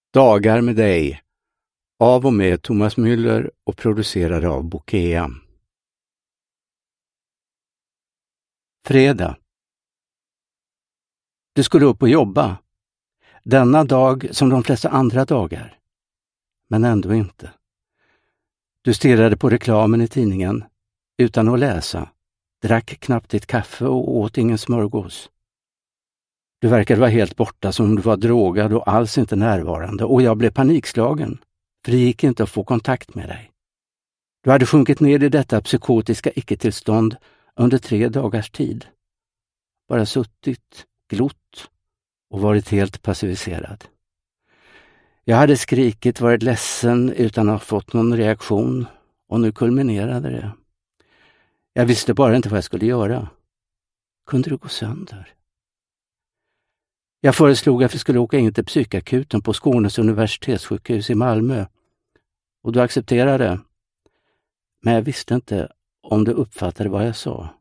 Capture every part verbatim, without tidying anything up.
Dagar med dig, av och med Thomas Müller och producerad av Bokea. Fredag. Du skulle upp och jobba. Denna dag som de flesta andra dagar. Men ändå inte. Du stirrade på reklamen i tidningen utan att läsa, drack knappt ditt kaffe och åt ingen smörgås. Du verkade vara helt borta, som om du var drogad och alls inte närvarande, och jag blev panikslagen, för det gick inte att få kontakt med dig. Du hade sjunkit ner i detta psykotiska icke-tillstånd under tre dagars tid. Bara suttit, glott och varit helt passiviserad. Jag hade skrikit, varit ledsen utan att ha fått någon reaktion, och nu kulminerade det. Jag visste bara inte vad jag skulle göra. Kunde det gå sönder? Jag föreslog att vi skulle åka in till psykakuten på Skånes universitetssjukhus i Malmö, och du accepterade. Men jag visste inte om du uppfattade vad jag sa.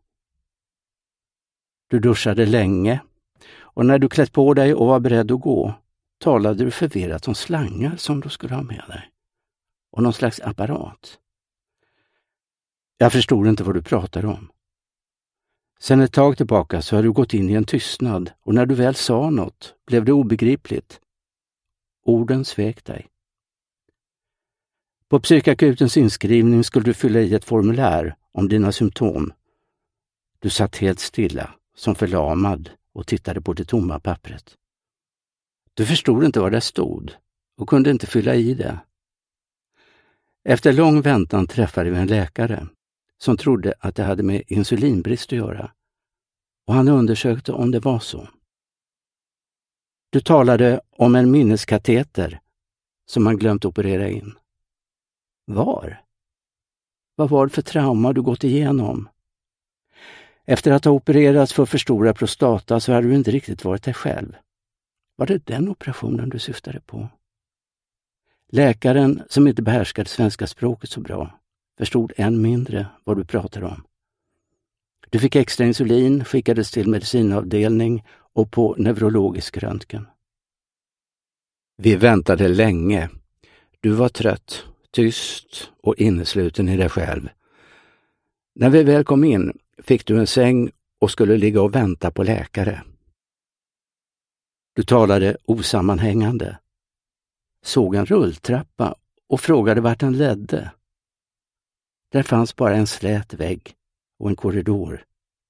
Du duschade länge, och när du klätt på dig och var beredd att gå talade du förvirrat om slangar som du skulle ha med dig och någon slags apparat. Jag förstod inte vad du pratade om. Sen ett tag tillbaka så har du gått in i en tystnad, och när du väl sa något blev det obegripligt. Orden svek dig. På psykakutens inskrivning skulle du fylla i ett formulär om dina symptom. Du satt helt stilla, som förlamad, och tittade på det tomma pappret. Du förstod inte vad det stod och kunde inte fylla i det. Efter lång väntan träffade vi en läkare som trodde att det hade med insulinbrist att göra, och han undersökte om det var så. Du talade om en minneskateter som han glömt operera in. Var? Vad var det för trauma du gått igenom? Efter att ha opererats för för stora prostata så hade du inte riktigt varit dig själv. Var det den operationen du syftade på? Läkaren, som inte behärskade svenska språket så bra, förstod än mindre vad du pratade om. Du fick extra insulin, skickades till medicinavdelning och på neurologisk röntgen. Vi väntade länge. Du var trött, tyst och innesluten i dig själv. När vi väl kom in fick du en säng och skulle ligga och vänta på läkare. Du talade osammanhängande, såg en rulltrappa och frågade vart den ledde. Där fanns bara en slät vägg och en korridor.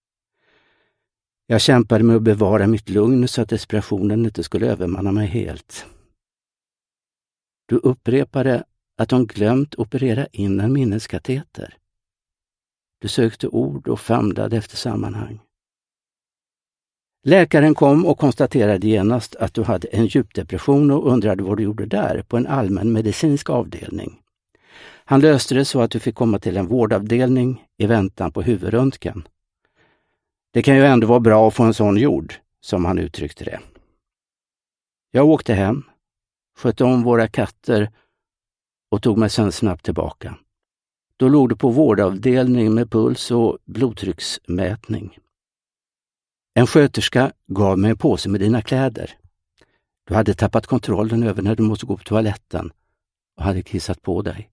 Jag kämpade med att bevara mitt lugn så att desperationen inte skulle övermanna mig helt. Du upprepade att de glömt operera in en minneskateter. Du sökte ord och famlade efter sammanhang. Läkaren kom och konstaterade genast att du hade en djupdepression och undrade vad du gjorde där på en allmän medicinsk avdelning. Han löste det så att du fick komma till en vårdavdelning i väntan på huvudröntgen. Det kan ju ändå vara bra att få en sån gjord, som han uttryckte det. Jag åkte hem, skötte om våra katter och tog mig sen snabbt tillbaka. Då låg du på vårdavdelning med puls och blodtrycksmätning. En sköterska gav mig en påse med dina kläder. Du hade tappat kontrollen över när du måste gå på toaletten och hade kissat på dig.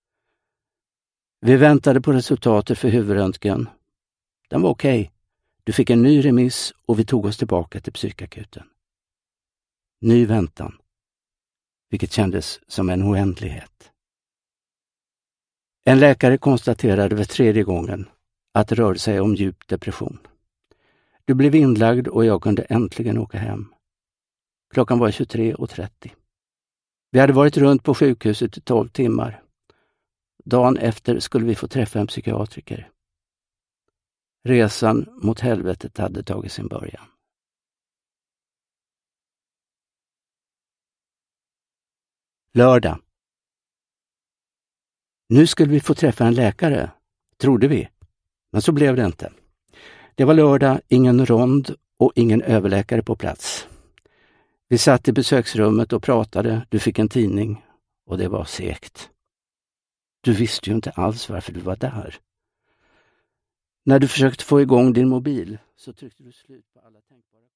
Vi väntade på resultatet för huvudröntgen. Den var okej. Du fick en ny remiss och vi tog oss tillbaka till psykakuten. Ny väntan, vilket kändes som en oändlighet. En läkare konstaterade för tredje gången att det rörde sig om djup depression. Du blev inlagd och jag kunde äntligen åka hem. Klockan var tjugotre och trettio. Vi hade varit runt på sjukhuset i tolv timmar. Dagen efter skulle vi få träffa en psykiatriker. Resan mot helvetet hade tagit sin början. Lördag. Nu skulle vi få träffa en läkare, trodde vi. Men så blev det inte. Det var lördag, ingen rond och ingen överläkare på plats. Vi satt i besöksrummet och pratade, du fick en tidning och det var segt. Du visste ju inte alls varför du var där. När du försökte få igång din mobil så tryckte du slut på alla tänkbara